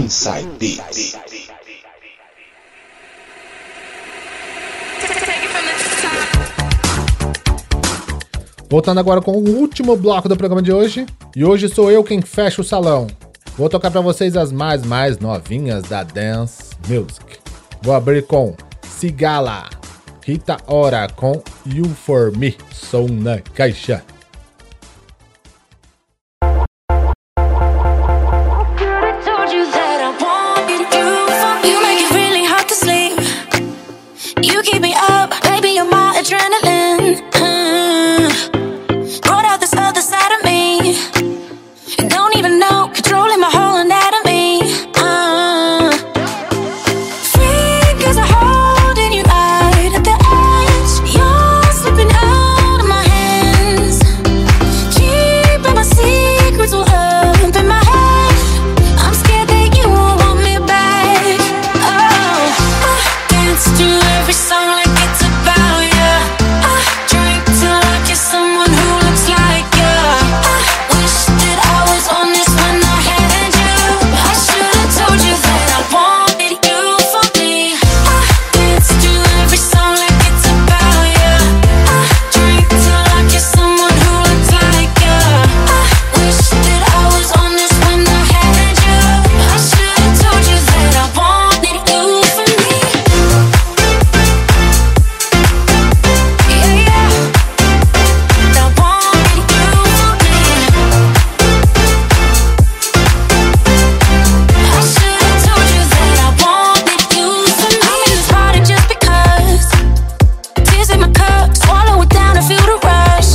Inside Beats. Voltando agora com o último bloco do programa de hoje. E hoje sou eu quem fecha o salão. Vou tocar pra vocês as mais novinhas da Dance Music. Vou abrir com Sigala, Rita Ora com You For Me, Som na Caixa. You keep me up, baby, you're my adrenaline. Brought out this other side of me. Don't even know, controlling my whole anatomy. Free cause I'm holding you right at the edge. You're slipping out of my hands. Keeping my secrets all up in my head. I'm scared that you won't want me back. Oh, I dance to every song like it's about you. I drink till I kiss someone who looks like you. I wish that I was honest when I had you. I should've told you that I wanted you for me. I dance to every song like it's about you. I drink till I kiss someone who looks like you. I wish that I was honest when I had you. I should've told you that I wanted you for me. Yeah, yeah. I wanted you for me. I should've told you that I wanted you for me. I'm in this party just because. Tears in my cup, swallow it down and feel the rush.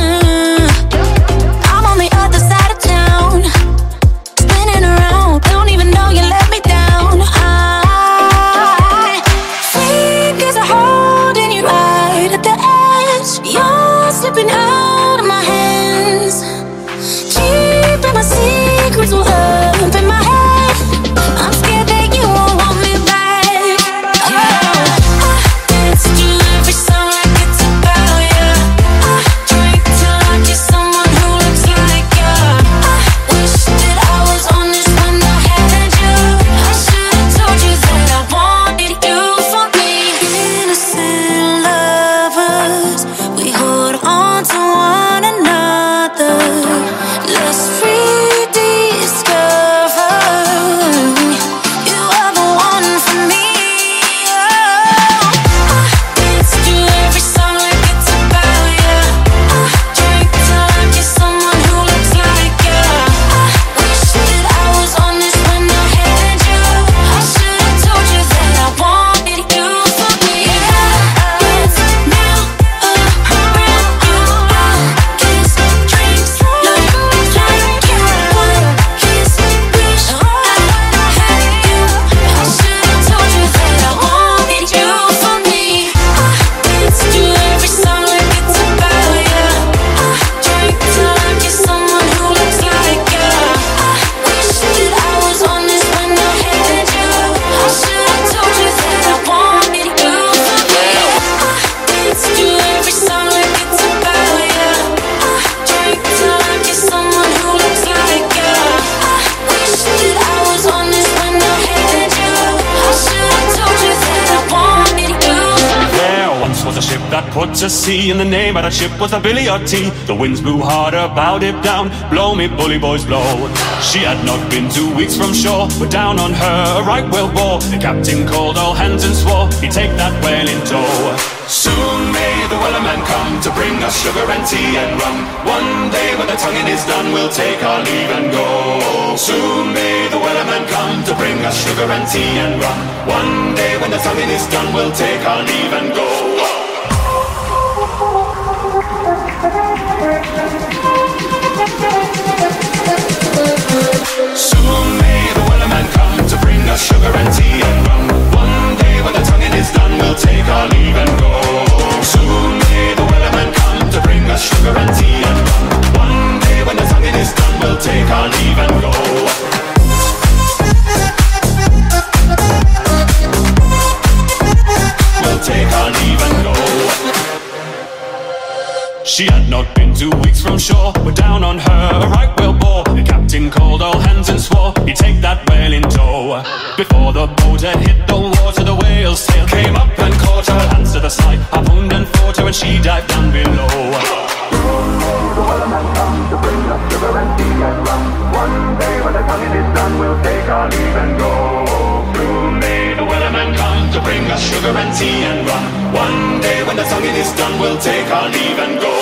I'm on the other side of town, spinning around, don't even know you let me down. I free cause I'm holding you right at the edge. You're slipping out of my hands. Keeping my secrets all up in my head. I'm scared that you won't want me back. Oh, I dance to every song like it's about you. I drink till I kiss someone who looks like you. I wish that I was honest when I had you. I should've told you that I wanted you for me. Innocent lovers, we hold on to one another. Let's rediscover. You are the one for me. Oh, I dance to every song like it's about you. I drink till I kiss someone who looks like you. I wish that I was honest when I had you. I should've told you that I wanted you for me. It's now around you. I kiss dreams look like you. One kiss wish I had you. I should've told you that I wanted you for me. I dance to every song like it's about you. I drink till I kiss someone who looks like you. I wish that I was honest when I had you. I should've told you that I wanted you for me. I dance to every song like it's about you. I drink till I kiss someone who looks like you. I wish that I was honest when I had you. I should've told you that I wanted you. There once was a ship that put to sea, and the name of that ship was the Billy O.T. The winds blew harder, bowed it down. Blow me, bully boys, blow. She had not been 2 weeks from shore, but down on her a right whale bore. The captain called all hands and swore he'd take that whale in tow. Soon may the wellerman come to bring us sugar and tea and rum. One day when the tonguing is done, we'll take our leave and go. Soon may the wellerman come to bring us sugar and tea and rum. One day when the tonguing is done, we'll take our leave and go. Soon may the wellerman come to bring us sugar and tea and rum. One day when the tonguing is done, we'll take our leave and go. Soon may the wellerman come to bring us sugar and tea and rum. One day when the tonguing is done, we'll take our leave and go. We'll take our leave and She had not been 2 weeks from shore. We're down on her, a right whale bore. The captain called all hands and swore he'd take that whale in tow. Before the boat had hit the water, the whale's tail came up and caught her. Hands to the side, harpooned and fought her, and she dived down below. The wellerman comes to bring us sugar and tea and rum. One day when the tonguing is done, we'll take our leave and go. Soon may the wellerman come to bring us sugar and tea and rum. One day when the tonguing is done, we'll take our leave and go.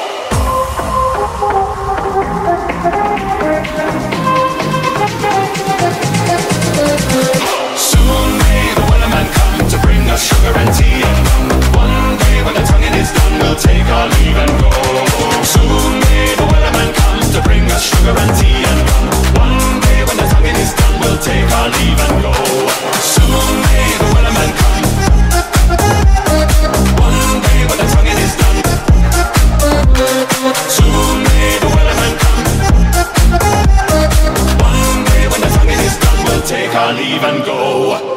Soon may the wellerman come to bring us sugar and tea and rum. One day when the tonguing is done, we'll take our leave and go. Soon may the wellerman come to bring us sugar and tea and rum. One day when the tonguing is done, we'll take our leave and go. Soon may the wellerman come. One day when the tonguing is done. Soon may the wellerman come. One day when the tonguing is done, we'll take our leave and go.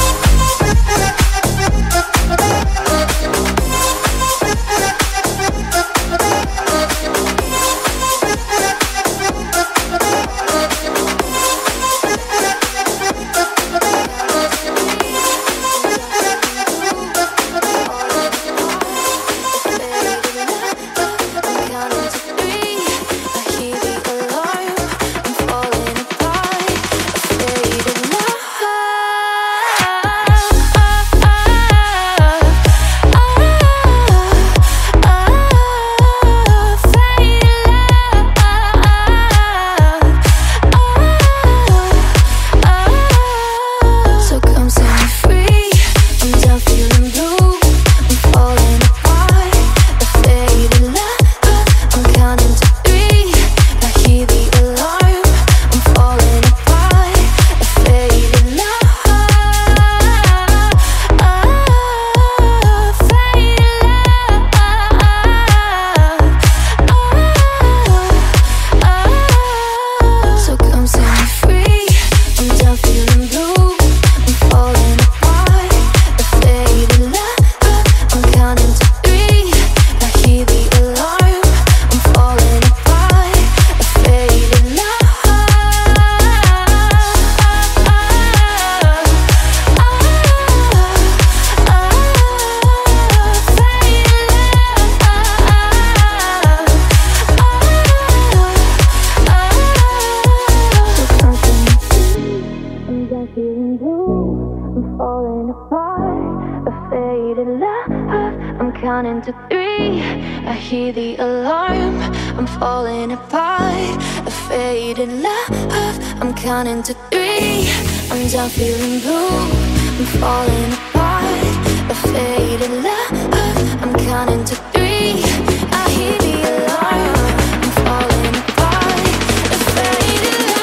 counting to three. I hear the alarm, I'm falling apart. A faded love, I'm counting to three. I'm done feeling blue, I'm falling apart. A faded love, I'm counting to three. I hear the alarm, I'm falling apart. A faded love.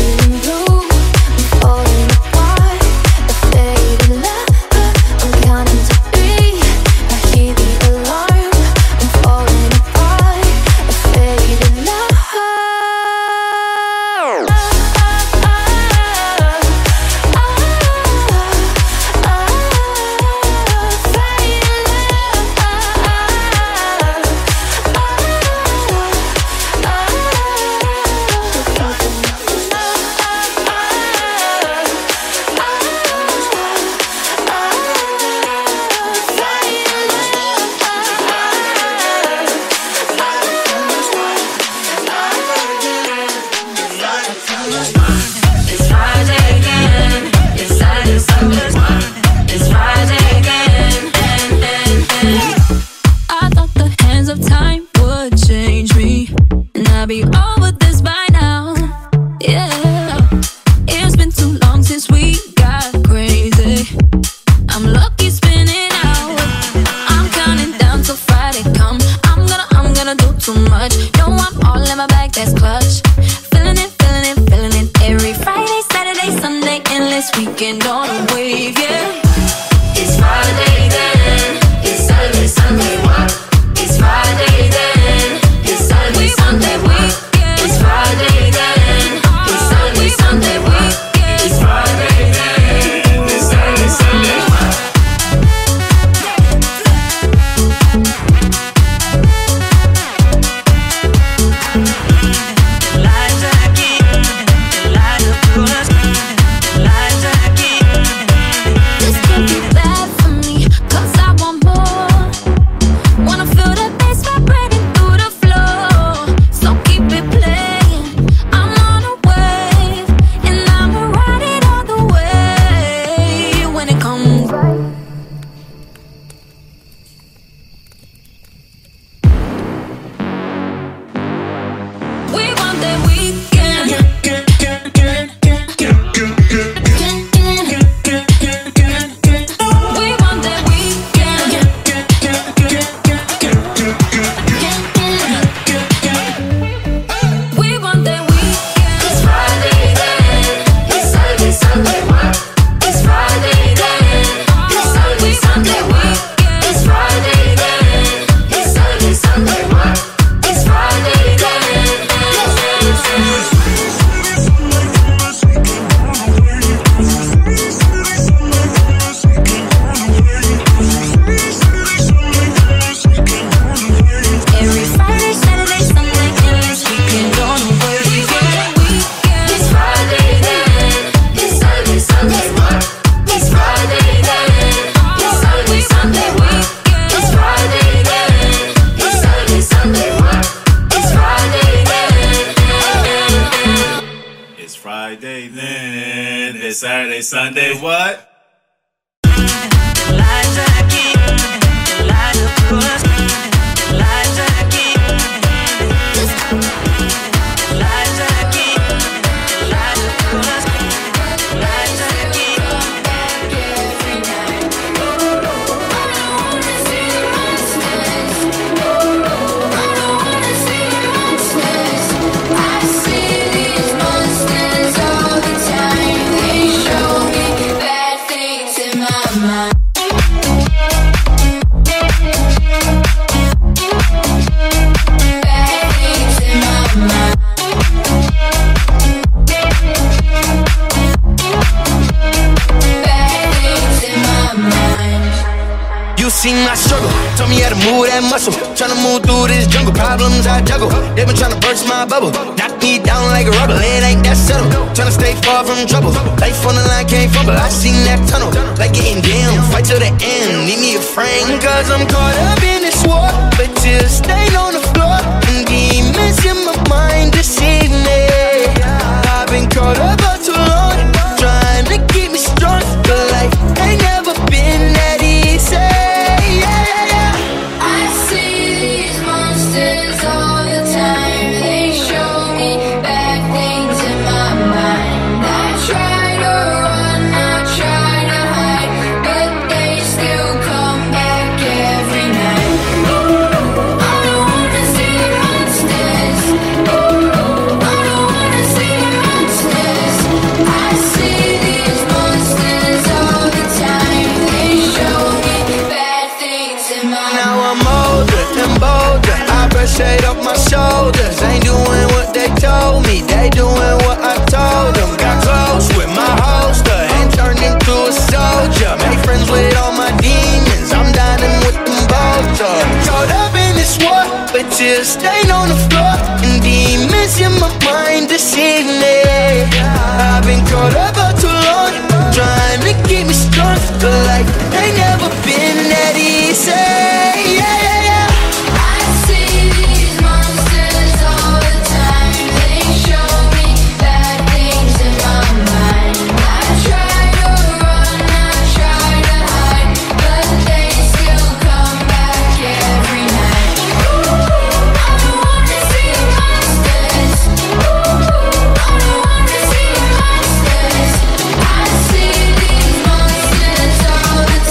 Counting Sunday, Sunday, what? Seen my struggle, told me how to move that muscle. Tryna move through this jungle, problems I juggle. They been tryna burst my bubble, knock me down like a rubber. It ain't that subtle, tryna stay far from trouble. Life on the line, can't fumble. I seen that tunnel, like getting down. Fight to the end, need me a friend. Cause I'm caught up in this war, but just staying on the floor. And demons in my mind deceive me. I've been caught up for too long, trying to keep me strong. But life ain't never been that easy. Shade off my shoulders, ain't doing what they told me, they doing what I told them. Got close with my holster and turned into a soldier. Made friends with all my demons, I'm dining with them vultures. Caught up in this war, but just staying on the floor. And demons in my mind deceive me. I've been caught up for too long, trying to keep me strong. But life ain't never been that easy. All the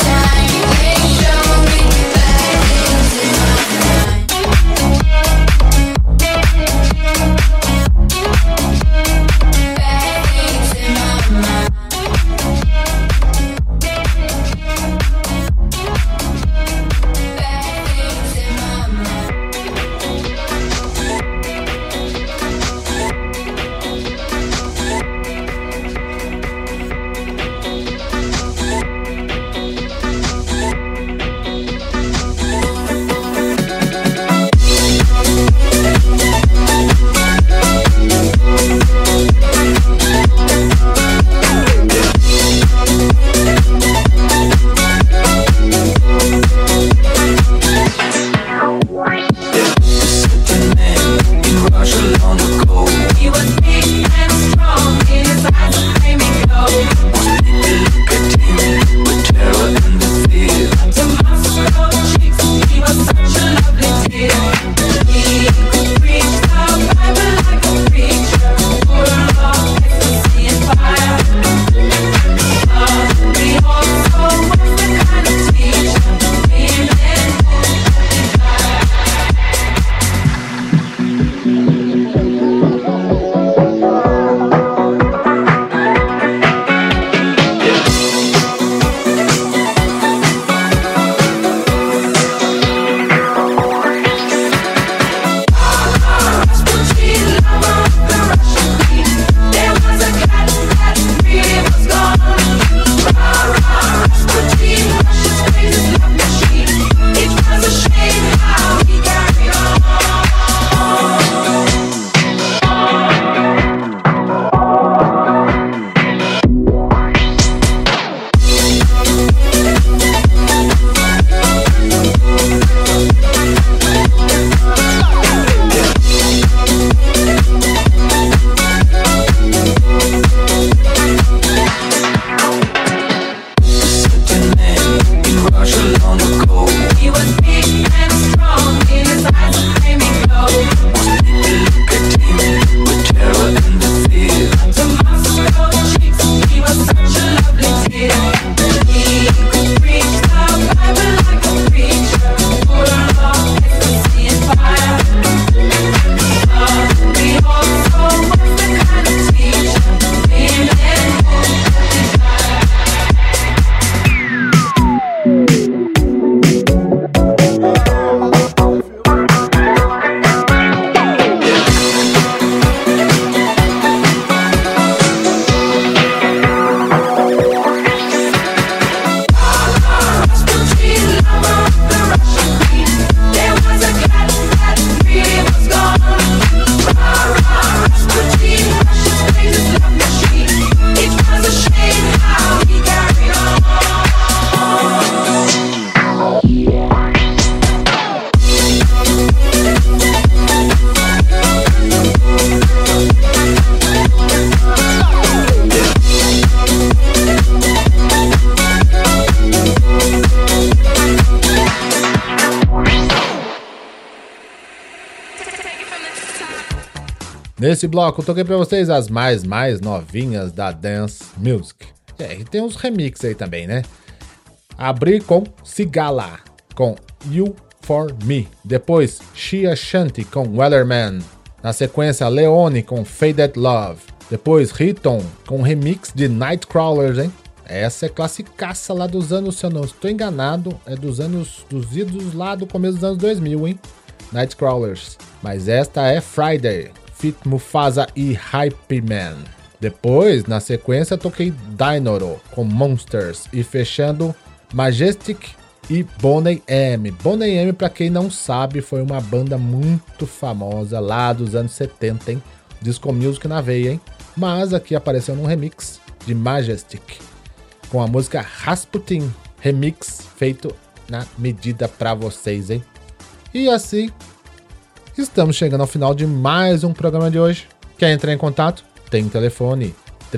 Nesse bloco, eu toquei pra vocês as mais novinhas da Dance Music. E tem uns remixes aí também, né? Abri com Sigala, com You For Me. Depois, Shia Shanti com Wellerman. Na sequência, Leone com Faded Love. Depois, Riton com remix de Nightcrawlers, hein? Essa é classicaça lá dos anos, se eu não estou enganado, é dos idos lá do começo dos anos 2000, hein? Nightcrawlers. Mas esta é Friday, Fit Mufasa e Hype Man. Depois, na sequência, toquei Dynoro com Monsters e fechando Majestic e Boney M. Boney M, pra quem não sabe, foi uma banda muito famosa lá dos anos 70, hein? Disco Music na veia, hein? Mas aqui apareceu num remix de Majestic, com a música Rasputin, remix feito na medida pra vocês, hein? E assim, estamos chegando ao final de mais um programa de hoje. Quer entrar em contato? Tem telefone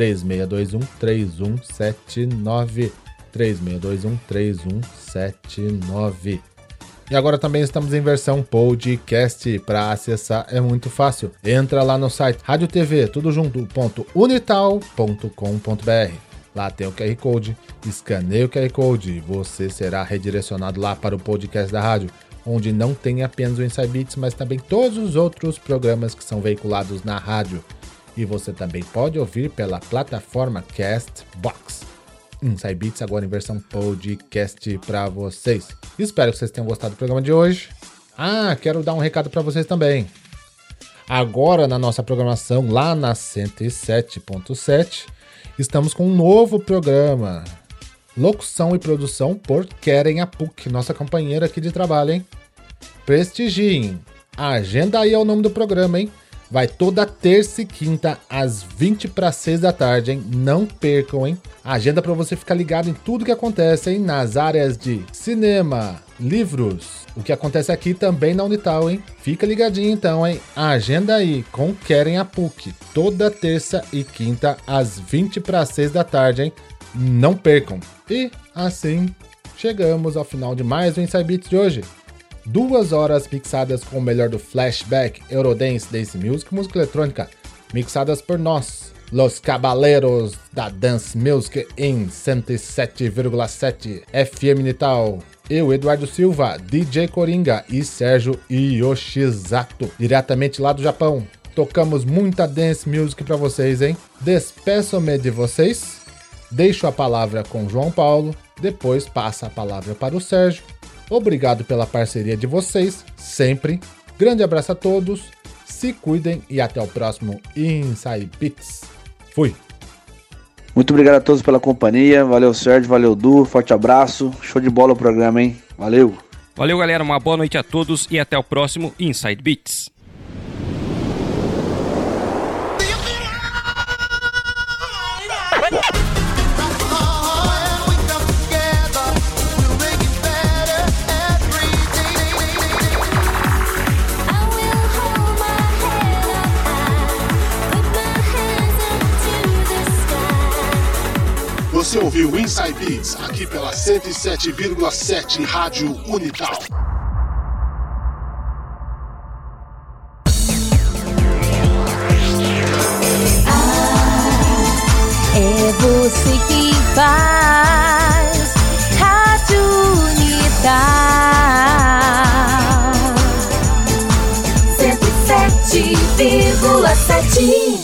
3621-3179. 3621-3179. E agora também estamos em versão podcast. Para acessar é muito fácil. Entra lá no site radiotv, tudo junto, .unital.com.br. Lá tem o QR Code, escaneie o QR Code e você será redirecionado lá para o podcast da rádio, onde não tem apenas o Inside Beats, mas também todos os outros programas que são veiculados na rádio. E você também pode ouvir pela plataforma Castbox. Inside Beats agora em versão podcast para vocês. Espero que vocês tenham gostado do programa de hoje. Quero dar um recado para vocês também. Agora na nossa programação, lá na 107.7, estamos com um novo programa. Locução e produção por Keren Apuk, nossa companheira aqui de trabalho, hein? Prestigiem. Agenda aí é o nome do programa, hein? Vai toda terça e quinta, às 20:06 da tarde, hein? Não percam, hein? Agenda para você ficar ligado em tudo que acontece, hein? Nas áreas de cinema, livros, o que acontece aqui também na Unital, hein? Fica ligadinho então, hein? Agenda aí com Keren Apuk, toda terça e quinta, às 20:06 da tarde, hein? Não percam. E assim, chegamos ao final de mais um Inside Beats de hoje. 2 horas mixadas com o melhor do flashback, Eurodance, Dance Music, música eletrônica, mixadas por nós, Los Caballeros da Dance Music em 107,7 FM Unital. Eu, Eduardo Silva, DJ Coringa e Sérgio Yoshizato, diretamente lá do Japão. Tocamos muita Dance Music pra vocês, hein? Despeço-me de vocês, deixo a palavra com o João Paulo, depois passa a palavra para o Sérgio. Obrigado pela parceria de vocês, sempre. Grande abraço a todos, se cuidem e até o próximo Inside Beats. Fui! Muito obrigado a todos pela companhia, valeu Sérgio, valeu Du, forte abraço, show de bola o programa, hein? Valeu! Valeu galera, uma boa noite a todos e até o próximo Inside Beats. Você ouviu Inside Beats aqui pela 107,7 Rádio Unital. É você que faz Rádio Unital 107,7.